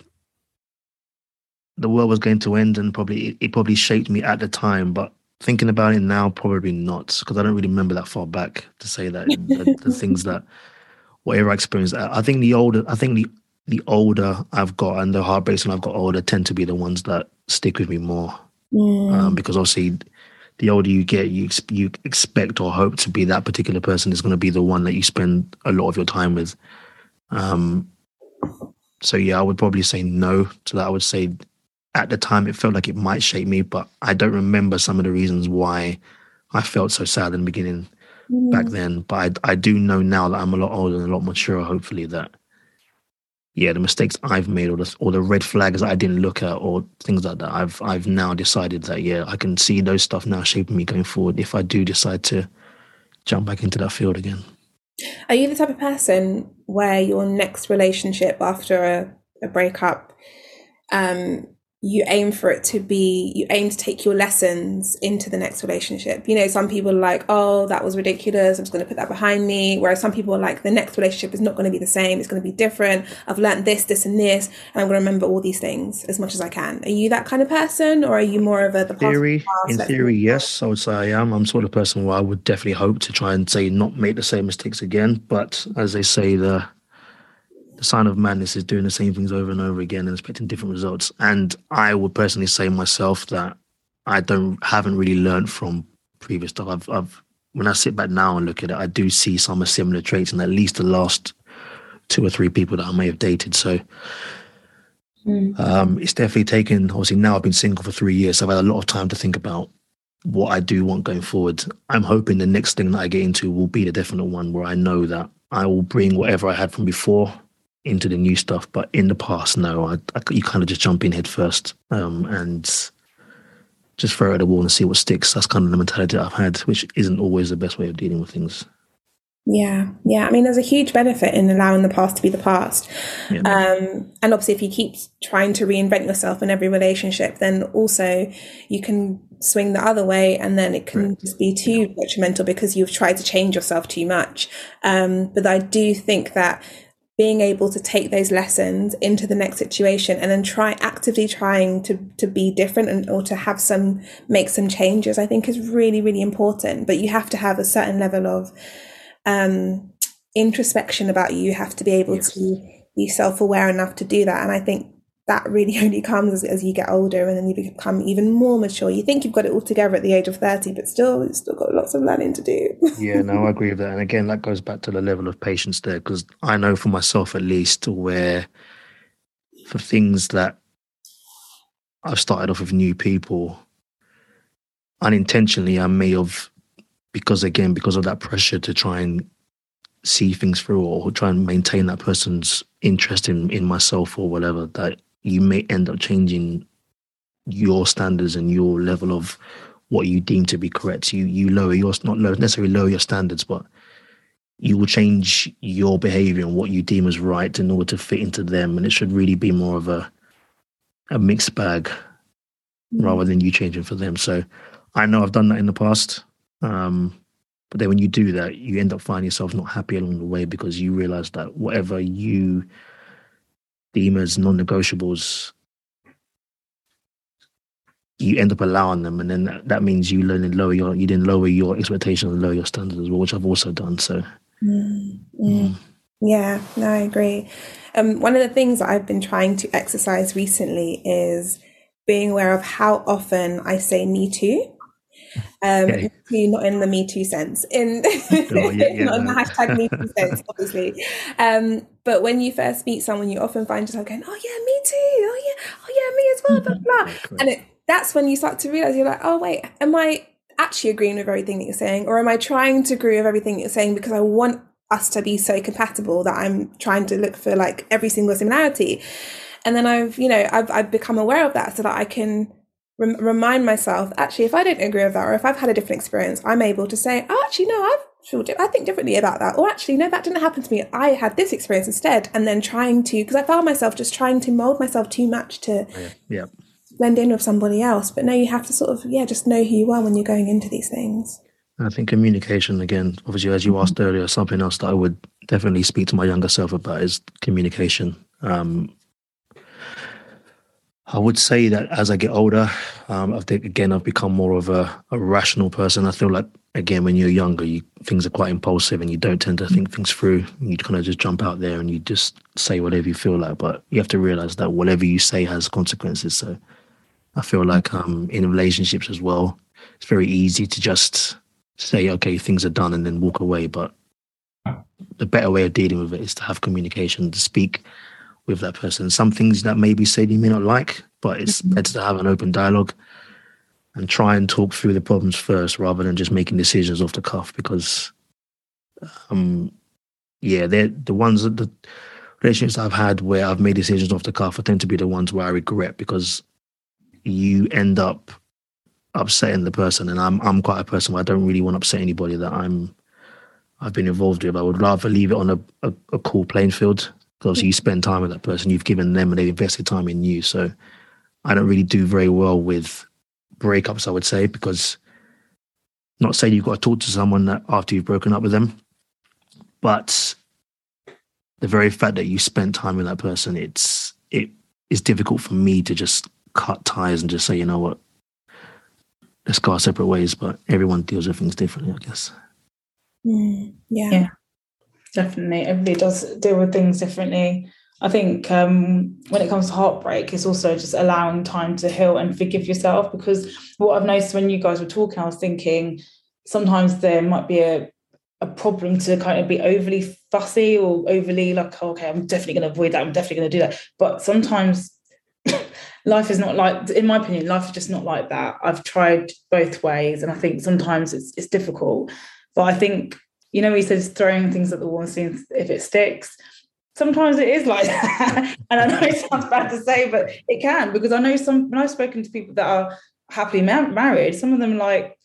the world was going to end, and probably it, it probably shaped me at the time. But thinking about it now, probably not, because I don't really remember that far back to say that the, the things that whatever I experienced. I think the older, I think the the older I've got and the heartbreaks when I've got older tend to be the ones that stick with me more, mm. um, because obviously the older you get, you you expect or hope to be that particular person is going to be the one that you spend a lot of your time with. Um, so yeah, I would probably say no to that. I would say at the time it felt like it might shape me, but I don't remember some of the reasons why I felt so sad in the beginning mm. back then. But I, I do know now that I'm a lot older and a lot mature, hopefully, that yeah, the mistakes I've made or the or the red flags that I didn't look at or things like that, I've I've now decided that yeah, I can see those stuff now shaping me going forward if I do decide to jump back into that field again. Are you the type of person where your next relationship after a, a breakup, um, you aim for it to be, you aim to take your lessons into the next relationship? You know, some people are like, oh, that was ridiculous, I'm just going to put that behind me. Whereas some people are like, the next relationship is not going to be the same, it's going to be different. I've learned this, this and this, and I'm going to remember all these things as much as I can. Are you that kind of person, or are you more of a... The theory, in theory, yes, I would say I am. I'm sort of person where I would definitely hope to try and say not make the same mistakes again. But as they say, the... The sign of madness is doing the same things over and over again and expecting different results. And I would personally say myself that I don't haven't really learned from previous stuff. I've, I've when I sit back now and look at it, I do see some of similar traits in at least the last two or three people that I may have dated. So mm. um, it's definitely taken. Obviously, now I've been single for three years, so I've had a lot of time to think about what I do want going forward. I'm hoping the next thing that I get into will be the definite one where I know that I will bring whatever I had from before into the new stuff, but in the past, no, I, I, you kind of just jump in head first um, and just throw it at the wall and see what sticks. That's kind of the mentality that I've had, which isn't always the best way of dealing with things. Yeah, yeah. I mean, there's a huge benefit in allowing the past to be the past. Yeah. Um, and obviously, if you keep trying to reinvent yourself in every relationship, then also you can swing the other way, and then it can Right. just be too detrimental because you've tried to change yourself too much. Um, but I do think that being able to take those lessons into the next situation and then try actively trying to to be different and or to have some make some changes, I think is really, really important. But you have to have a certain level of um, introspection about you. You have to be able Yes. to be self-aware enough to do that. And I think that really only comes as, as you get older and then you become even more mature. You think you've got it all together at the age of thirty, but still, you've still got lots of learning to do. Yeah, no, I agree with that. And again, that goes back to the level of patience there, because I know for myself at least, where for things that I've started off with new people, unintentionally, I may have, because again, because of that pressure to try and see things through or try and maintain that person's interest in, in myself or whatever, that you may end up changing your standards and your level of what you deem to be correct. You you lower your, not low, necessarily lower your standards, but you will change your behavior and what you deem as right in order to fit into them. And it should really be more of a a mixed bag rather than you changing for them. So I know I've done that in the past. Um, but then when you do that, you end up finding yourself not happy along the way because you realize that whatever you deem as non-negotiables, you end up allowing them. And then that, that means you learn and lower your, you didn't lower your expectations and lower your standards as well, which I've also done. So, Mm, mm. Yeah, no, I agree. Um, one of the things that I've been trying to exercise recently is being aware of how often I say me too. Um, Okay. Me too, not in the Me Too sense, in Oh, yeah, yeah, not in the no. hashtag Me Too sense, obviously. Um, but when you first meet someone, you often find yourself going, "Oh yeah, me too. Oh yeah, oh yeah, me as well." Blah blah. blah. Yeah, correct. And it, that's when you start to realize you're like, "Oh wait, am I actually agreeing with everything that you're saying, or am I trying to agree with everything that you're saying because I want us to be so compatible that I'm trying to look for like every single similarity?" And then I've, you know, I've I've become aware of that so that I can rem- remind myself, actually, if I don't agree with that, or if I've had a different experience, I'm able to say, "Oh, actually, no, I've feel di- I think differently about that," or actually, no, that didn't happen to me. I had this experience instead. And then trying to, because I found myself just trying to mold myself too much to Yeah. yeah. blend in with somebody else. But no, you have to sort of, yeah, just know who you are when you're going into these things. I think communication, again, obviously, as you asked earlier, something else that I would definitely speak to my younger self about is communication. Um, I would say that as I get older, um, I think, again, I've become more of a, a rational person. I feel like, again, when you're younger, you, things are quite impulsive and you don't tend to think things through. You kind of just jump out there and you just say whatever you feel like. But you have to realize that whatever you say has consequences. So I feel like um, in relationships as well, it's very easy to just say, okay, things are done and then walk away. But the better way of dealing with it is to have communication, to speak with that person. Some things that may be said you may not like, but it's better to have an open dialogue and try and talk through the problems first rather than just making decisions off the cuff. Because, um, yeah, they're the ones that the relationships I've had where I've made decisions off the cuff tend to be the ones where I regret, because you end up upsetting the person. And I'm I'm quite a person where I don't really want to upset anybody that I'm I've been involved with. I would rather leave it on a, a, a cool playing field. Because you spend time with that person, you've given them and they've invested time in you. So I don't really do very well with breakups, I would say, because not saying you've got to talk to someone that after you've broken up with them, but the very fact that you spent time with that person, it's it is difficult for me to just cut ties and just say, you know what, let's go our separate ways. But everyone deals with things differently, I guess. Mm, yeah. Yeah. Definitely. Everybody does deal with things differently. I think um, when it comes to heartbreak, it's also just allowing time to heal and forgive yourself. Because what I've noticed when you guys were talking, I was thinking sometimes there might be a, a problem to kind of be overly fussy or overly like, oh, okay, I'm definitely going to avoid that. I'm definitely going to do that. But sometimes life is not like, in my opinion, life is just not like that. I've tried both ways. And I think sometimes it's it's difficult. But I think, you know, he says throwing things at the wall and seeing if it sticks. Sometimes it is like that. And I know it sounds bad to say, but it can, because I know some, when I've spoken to people that are happily ma- married, some of them like,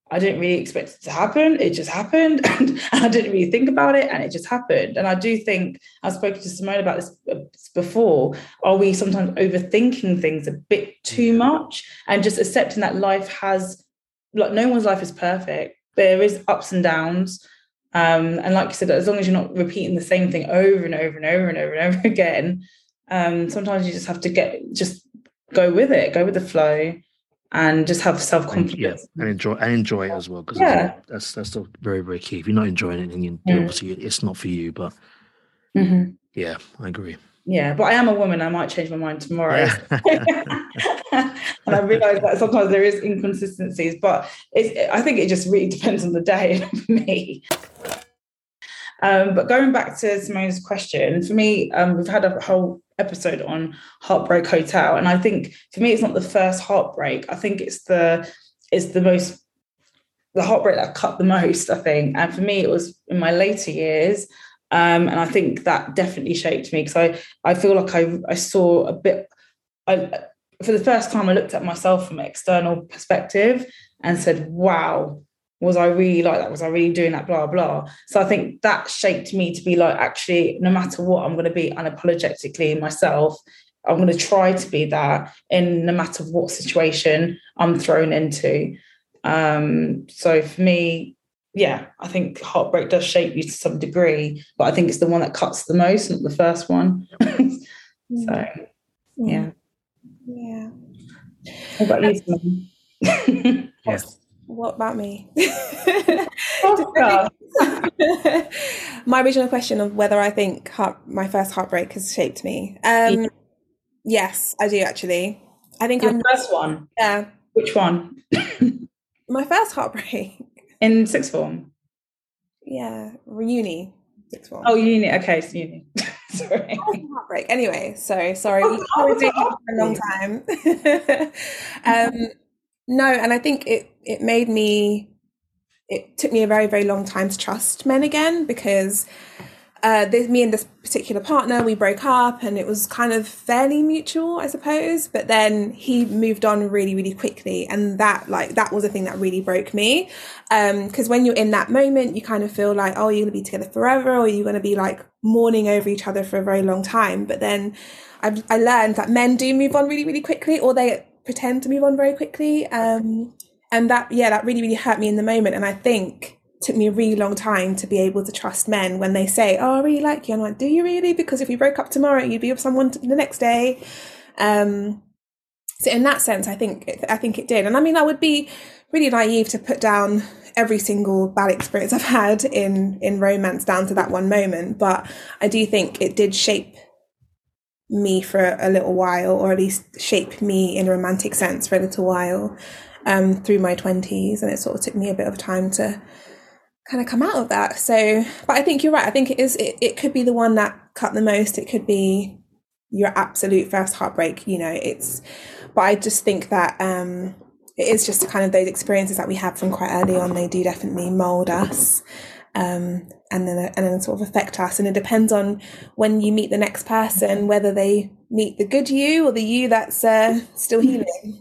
I didn't really expect it to happen. It just happened. And I didn't really think about it. And it just happened. And I do think, I've spoken to Simone about this before, are we sometimes overthinking things a bit too much and just accepting that life has, like, no one's life is perfect. There is ups and downs. Um, and like you said, as long as you're not repeating the same thing over and over and over and over and over again, um, sometimes you just have to get, just go with it, go with the flow. And just have self-confidence. And, yeah, and enjoy and enjoy it as well. Because yeah. that's that's still very, very key. If you're not enjoying it, then you, mm. obviously it's not for you. But mm-hmm. yeah, I agree. Yeah, but I am a woman. I might change my mind tomorrow. Yeah. And I realise that sometimes there is inconsistencies, but it's, I think it just really depends on the day for me. Um, but going back to Simone's question, for me, um, we've had a whole episode on Heartbreak Hotel, and I think for me it's not the first heartbreak. I think it's the it's the most the heartbreak that cut the most, I think. And for me it was in my later years, um, and I think that definitely shaped me, because I I feel like I I saw a bit I, for the first time I looked at myself from an external perspective and said, wow, was I really like that? Was I really doing that? Blah, blah. So I think that shaped me to be like, actually, no matter what, I'm going to be unapologetically myself. I'm going to try to be that in no matter what situation I'm thrown into. Um, so for me, yeah, I think heartbreak does shape you to some degree, but I think it's the one that cuts the most, not the first one. So, yeah. Yeah. What about you, Simone? Yes. What about me? My original question of whether I think heart, my first heartbreak has shaped me. Um, yeah. Yes, I do actually. I think Your I'm first one. Yeah. Which one? My first heartbreak in sixth form. Yeah, uni. Sixth form. Oh, uni. Okay, it's uni. Sorry. Heartbreak. Anyway, so sorry. We were doing it for a long time. um. No, and I think it it made me, it took me a very, very long time to trust men again, because uh, this, me and this particular partner, we broke up and it was kind of fairly mutual, I suppose. But then he moved on really, really quickly. And that like that was the thing that really broke me. Because um, when you're in that moment, you kind of feel like, oh, you're going to be together forever, or you're going to be like mourning over each other for a very long time. But then I, I learned that men do move on really, really quickly, or they pretend to move on very quickly, um and that yeah that really really hurt me in the moment. And I think it took me a really long time to be able to trust men when they say, oh, I really like you. I'm like, do you really? Because if we broke up tomorrow, you'd be with someone the next day. Um so in that sense, I think it, I think it did. And I mean, I would be really naive to put down every single bad experience I've had in in romance down to that one moment, but I do think it did shape me for a little while, or at least shape me in a romantic sense for a little while, um, through my twenties. And it sort of took me a bit of time to kind of come out of that. So, but I think you're right. I think it is, it, it could be the one that cut the most. It could be your absolute first heartbreak, you know, it's, but I just think that, um, it is just kind of those experiences that we have from quite early on. They do definitely mold us. Um, and then and then sort of affect us. And it depends on when you meet the next person, whether they meet the good you or the you that's uh, still healing.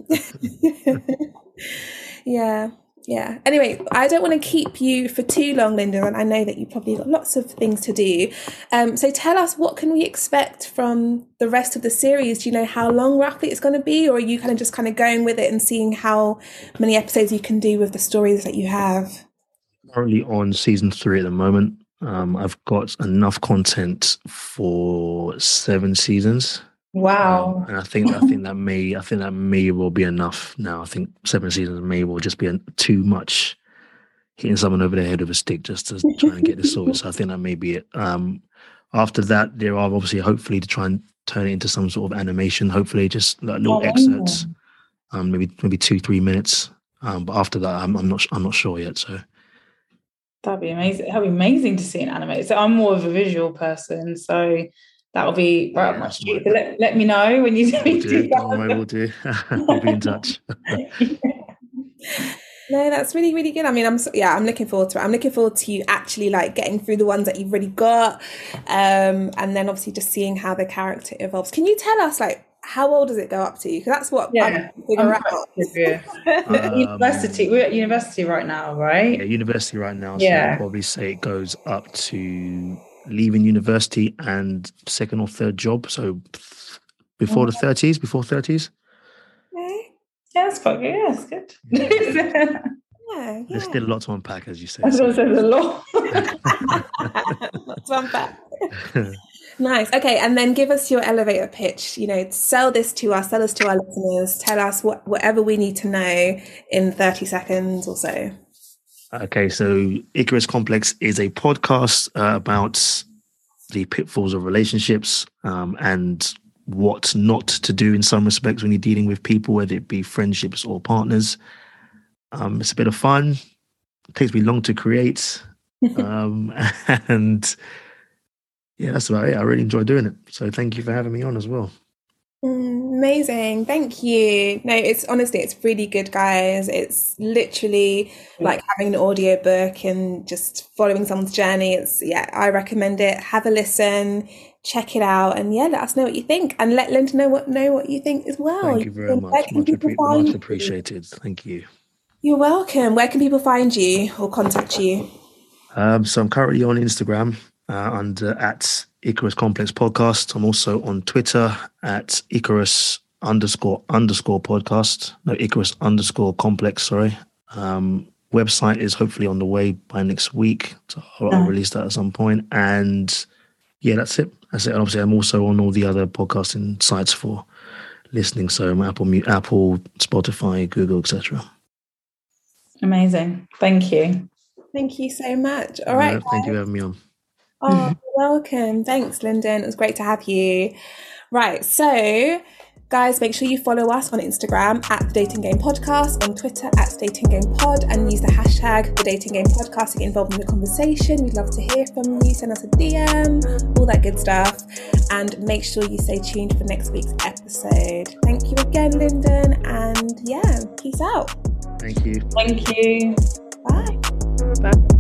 yeah, yeah. Anyway, I don't want to keep you for too long, Linda, and I know that you probably got lots of things to do. Um, so tell us, what can we expect from the rest of the series? Do you know how long roughly it's going to be, or are you kind of just kind of going with it and seeing how many episodes you can do with the stories that you have? Currently on season three at the moment. Um, I've got enough content for seven seasons. Wow! Um, and I think I think that may I think that may will be enough now. I think seven seasons may will just be too much, hitting someone over the head with a stick just to try and get this sorted. So I think that may be it. Um, after that, there are obviously hopefully to try and turn it into some sort of animation. Hopefully, just like little oh, excerpts, um, maybe maybe two three minutes. Um, but after that, I'm, I'm not I'm not sure yet. So. That'd be amazing. That'd be amazing to see an animated. So I'm more of a visual person, so that'll be right up my street. So let, let me know when you do, do, do that. Don't worry, we'll do. I'll be in touch. No, that's really, really good. I mean, I'm yeah, I'm looking forward to it. I'm looking forward to you actually like getting through the ones that you've already got, um, and then obviously just seeing how the character evolves. Can you tell us like how old does it go up to? Because that's what Yeah, I'm trying to figure I'm out. quite Um, University. We're at university right now, right? Yeah, university right now. So Yeah. I'd probably say it goes up to leaving university and second or third job. So before the thirties, before thirties. Okay. Yeah, that's quite good. Yeah, that's good. Yeah, yeah. There's still a lot to unpack, as you say. I was going to say there's a lot. Lots to unpack. Nice. Okay, and then give us your elevator pitch. You know, sell this to us, sell us to our listeners. Tell us what whatever we need to know in thirty seconds or so. Okay, so Icarus Complex is a podcast uh, about the pitfalls of relationships um, and what not to do in some respects when you're dealing with people, whether it be friendships or partners. Um, it's a bit of fun. It takes me long to create. um, and yeah, that's about it. I really enjoy doing it. So thank you for having me on as well. Mm, amazing. Thank you. No, it's honestly, it's really good, guys. It's literally like having an audio book and just following someone's journey. It's, yeah, I recommend it. Have a listen, check it out, and yeah, let us know what you think, and let Linda know what know what you think as well. Thank you very Where much. can Much, people appre- find much you? appreciated. Thank you. You're welcome. Where can people find you or contact you? Um, so I'm currently on Instagram uh, under at Icarus Complex Podcast. I'm also on Twitter at Icarus underscore underscore podcast. No, Icarus underscore complex, sorry. Um, website is hopefully on the way by next week. So I'll, I'll release that at some point. And yeah, that's it. That's it. And obviously I'm also on all the other podcasting sites for listening. So I'm Apple, Apple, Spotify, Google, et cetera. Amazing. Thank you. Thank you so much. All right. Uh, thank you for having me on. Oh, you're welcome. Thanks, Lyndon. It was great to have you. Right. So, guys, make sure you follow us on Instagram at The Dating Game Podcast, on Twitter at Dating Game Pod, and use the hashtag The Dating Game Podcast to get involved in the conversation. We'd love to hear from you. Send us a D M, all that good stuff. And make sure you stay tuned for next week's episode. Thank you again, Lyndon. And yeah, peace out. Thank you. Thank you. Bye. Bye.